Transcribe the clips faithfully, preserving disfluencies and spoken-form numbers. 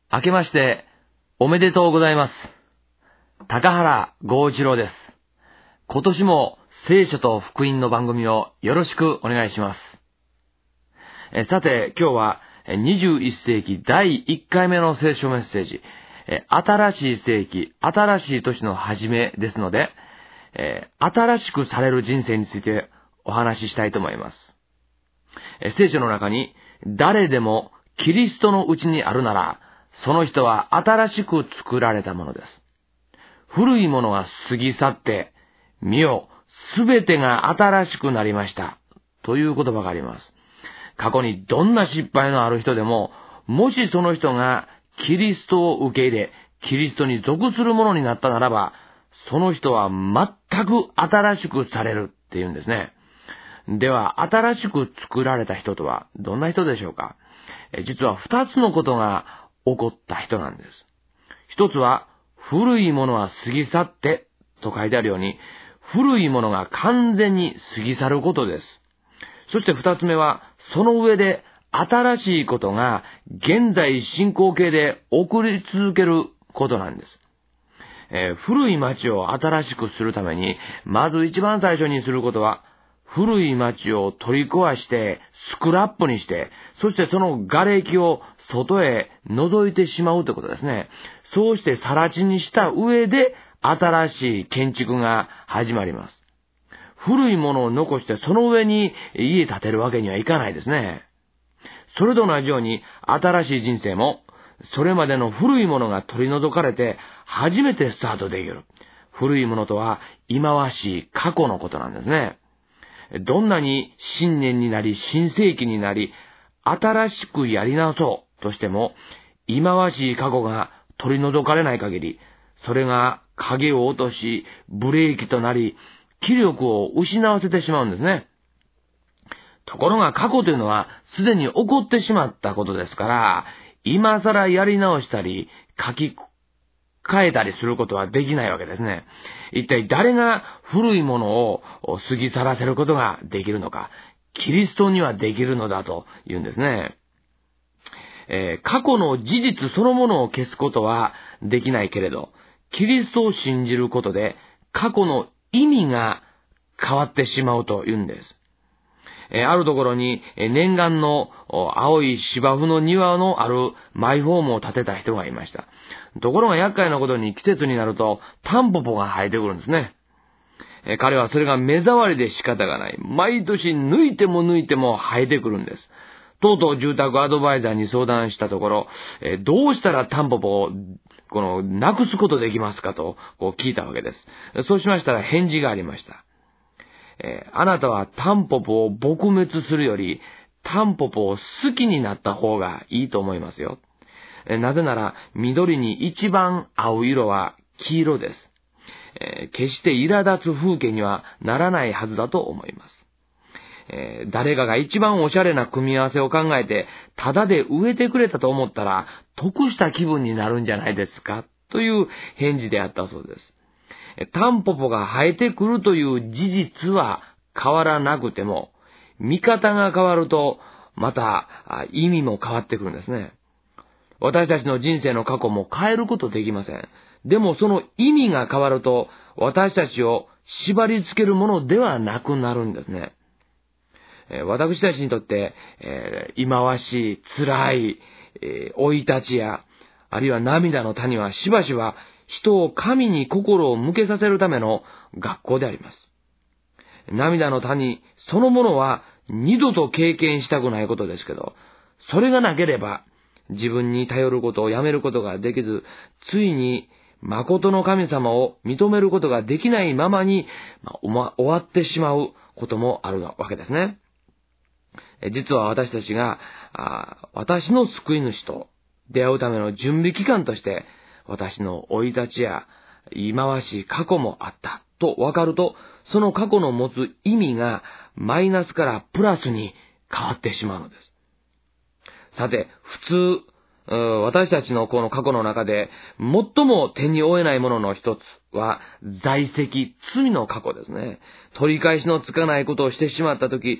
明けましておめでとうございます。高原剛一郎です。今年も聖書と福音の番組をよろしくお願いします。えさて今日はにじゅういっせいきだいいっかいめの聖書メッセージ、新しい世紀、新しい年の始めですので、え新しくされる人生についてお話ししたいと思います。え聖書の中に誰でもキリストのうちにあるなら、その人は新しく作られたものです。古いものが過ぎ去って、見よ、すべてが新しくなりました。という言葉があります。過去にどんな失敗のある人でも、もしその人がキリストを受け入れ、キリストに属するものになったならば、その人は全く新しくされるっていうんですね。では、新しく作られた人とはどんな人でしょうか。実は二つのことが起こった人なんです。一つは、古いものは過ぎ去ってと書いてあるように、古いものが完全に過ぎ去ることです。そして二つ目は、その上で新しいことが現在進行形で起こり続けることなんです。えー、古い町を新しくするために、まず一番最初にすることは、古い町を取り壊して、スクラップにして、そしてその瓦礫を外へ覗いてしまうということですね。そうして更地にした上で、新しい建築が始まります。古いものを残してその上に家建てるわけにはいかないですね。それと同じように、新しい人生も、それまでの古いものが取り除かれて、初めてスタートできる。古いものとは、忌まわしい過去のことなんですね。どんなに新年になり、新世紀になり、新しくやり直そうとしても、忌まわしい過去が取り除かれない限り、それが影を落とし、ブレーキとなり、気力を失わせてしまうんですね。ところが過去というのは、すでに起こってしまったことですから、今更やり直したり、書き変えたりすることはできないわけですね。一体誰が古いものを過ぎ去らせることができるのか。キリストにはできるのだと言うんですね。えー、過去の事実そのものを消すことはできないけれど、キリストを信じることで過去の意味が変わってしまうと言うんです。えー、あるところに、えー、念願の青い芝生の庭のあるマイホームを建てた人がいました。ところが厄介なことに季節になるとタンポポが生えてくるんですね。えー、彼はそれが目障りで仕方がない。毎年抜いても抜いても生えてくるんです。とうとう住宅アドバイザーに相談したところ、えー、どうしたらタンポポをこのなくすことできますかとこう聞いたわけです。そうしましたら返事がありました。えー、あなたはタンポポを撲滅するより、タンポポを好きになった方がいいと思いますよ。えー、なぜなら、緑に一番合う色は黄色です。えー、決して苛立つ風景にはならないはずだと思います。えー、誰かが一番おしゃれな組み合わせを考えて、ただで植えてくれたと思ったら、得した気分になるんじゃないですかという返事であったそうです。タンポポが生えてくるという事実は変わらなくても、見方が変わると、また意味も変わってくるんですね。私たちの人生の過去も変えることできません。でもその意味が変わると、私たちを縛り付けるものではなくなるんですね。私たちにとって、えー、忌まわしい、辛い、えー、生い立ちや、あるいは涙の谷はしばしば人を神に心を向けさせるための学校であります。涙の谷そのものは二度と経験したくないことですけど、それがなければ自分に頼ることをやめることができず、ついに誠の神様を認めることができないままに、まあ、終わってしまうこともあるわけですね。実は私たちがあ私の救い主と出会うための準備期間として、私の生い立ちや忌まわしい過去もあったと分かると、その過去の持つ意味がマイナスからプラスに変わってしまうのです。さて、普通、私たちのこの過去の中で最も手に負えないものの一つは在籍、罪の過去ですね。取り返しのつかないことをしてしまったとき、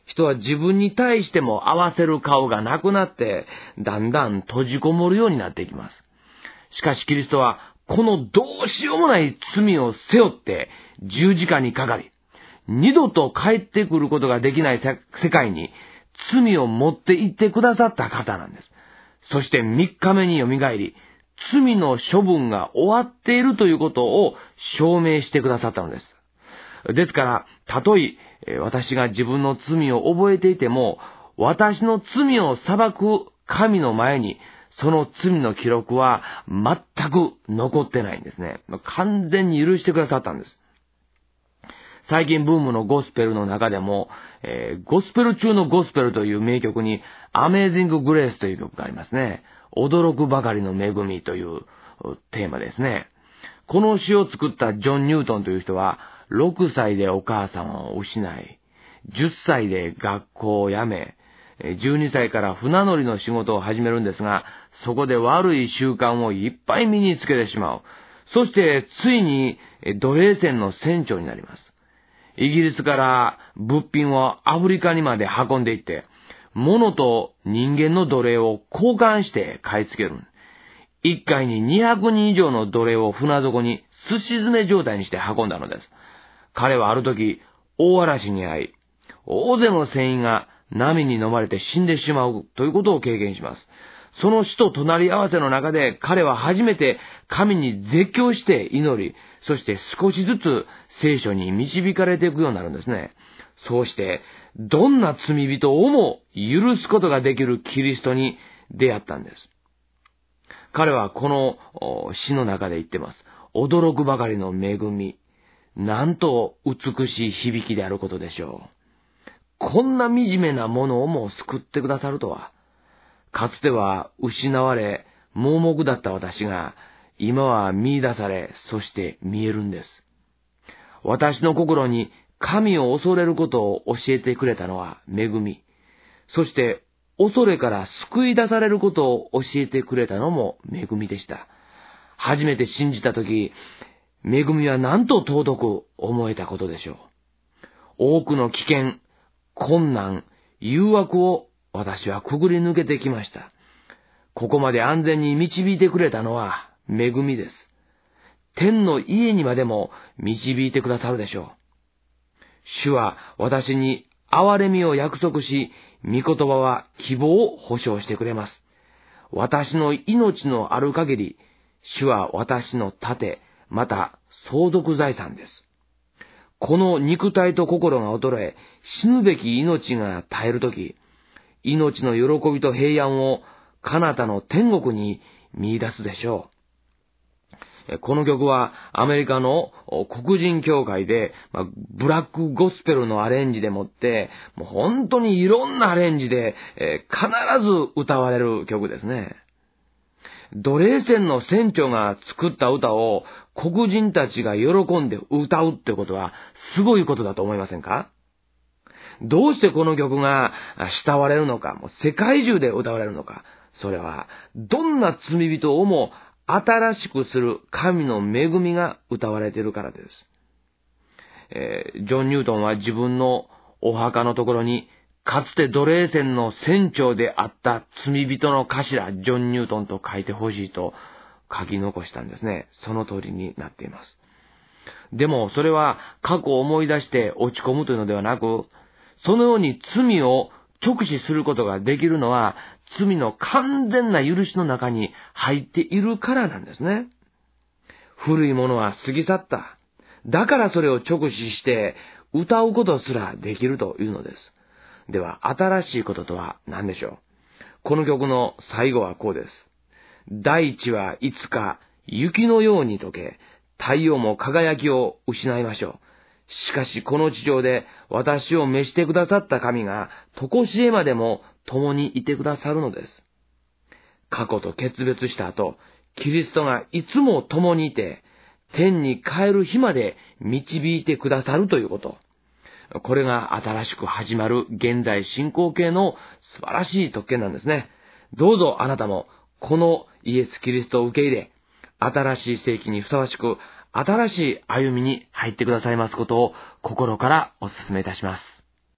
人は自分に対しても合わせる顔がなくなって、だんだん閉じこもるようになっていきます。しかしキリストは、このどうしようもない罪を背負って十字架にかかり、二度と帰ってくることができない世界に罪を持って行ってくださった方なんです。そして三日目によみがえり、罪の処分が終わっているということを証明してくださったのです。ですから、たとえ私が自分の罪を覚えていても、私の罪を裁く神の前に、その罪の記録は全く残ってないんですね。完全に許してくださったんです。最近ブームのゴスペルの中でも、えー、ゴスペル中のゴスペルという名曲に、アメージング・グレースという曲がありますね。驚くばかりの恵みというテーマですね。この詩を作ったジョン・ニュートンという人は、ろくさいでお母さんを失い、じゅっさいで学校を辞め、じゅうにさいから船乗りの仕事を始めるんですが、そこで悪い習慣をいっぱい身につけてしまう。そしてついに奴隷船の船長になります。イギリスから物品をアフリカにまで運んでいって、物と人間の奴隷を交換して買い付ける。一回ににひゃくにん以上の奴隷を船底にすし詰め状態にして運んだのです。彼はある時、大嵐に遭い、大勢の船員が波に飲まれて死んでしまうということを経験します。その死と隣り合わせの中で彼は初めて神に絶叫して祈り、そして少しずつ聖書に導かれていくようになるんですね。そうして、どんな罪人をも許すことができるキリストに出会ったんです。彼はこの詩の中で言ってます。驚くばかりの恵み。なんと美しい響きであることでしょう。こんな惨めなものをも救ってくださるとは。かつては失われ、盲目だった私が、今は見出され、そして見えるんです。私の心に神を恐れることを教えてくれたのは恵み。そして恐れから救い出されることを教えてくれたのも恵みでした。初めて信じたとき、恵みはなんと尊く思えたことでしょう。多くの危険、困難、誘惑を私はくぐり抜けてきました。ここまで安全に導いてくれたのは恵みです。天の家にまでも導いてくださるでしょう。主は私に憐れみを約束し、御言葉は希望を保証してくれます。私の命のある限り、主は私の盾、また相続財産です。この肉体と心が衰え、死ぬべき命が絶えるとき、命の喜びと平安を彼方の天国に見出すでしょう。この曲はアメリカの黒人教会で、まあ、ブラックゴスペルのアレンジでもって、もう本当にいろんなアレンジで、えー、必ず歌われる曲ですね。奴隷船の船長が作った歌を黒人たちが喜んで歌うってことはすごいことだと思いませんか？どうしてこの曲が慕われるのか、もう世界中で歌われるのか、それはどんな罪人をも新しくする神の恵みが歌われているからです。えー、ジョン・ニュートンは自分のお墓のところに、かつて奴隷船の船長であった罪人の頭、ジョン・ニュートンと書いてほしいと書き残したんですね。その通りになっています。でもそれは過去を思い出して落ち込むというのではなく、そのように罪を直視することができるのは、罪の完全な許しの中に入っているからなんですね。古いものは過ぎ去った。だからそれを直視して歌うことすらできるというのです。では、新しいこととは何でしょう？この曲の最後はこうです。大地はいつか雪のように溶け、太陽も輝きを失いましょう。しかしこの地上で私を召してくださった神が、とこしえまでも共にいてくださるのです。過去と決別した後、キリストがいつも共にいて、天に帰る日まで導いてくださるということ。これが新しく始まる現在進行形の素晴らしい特権なんですね。どうぞあなたもこのイエス・キリストを受け入れ、新しい世紀にふさわしく、新しい歩みに入ってくださいますことを心からお勧めいたします。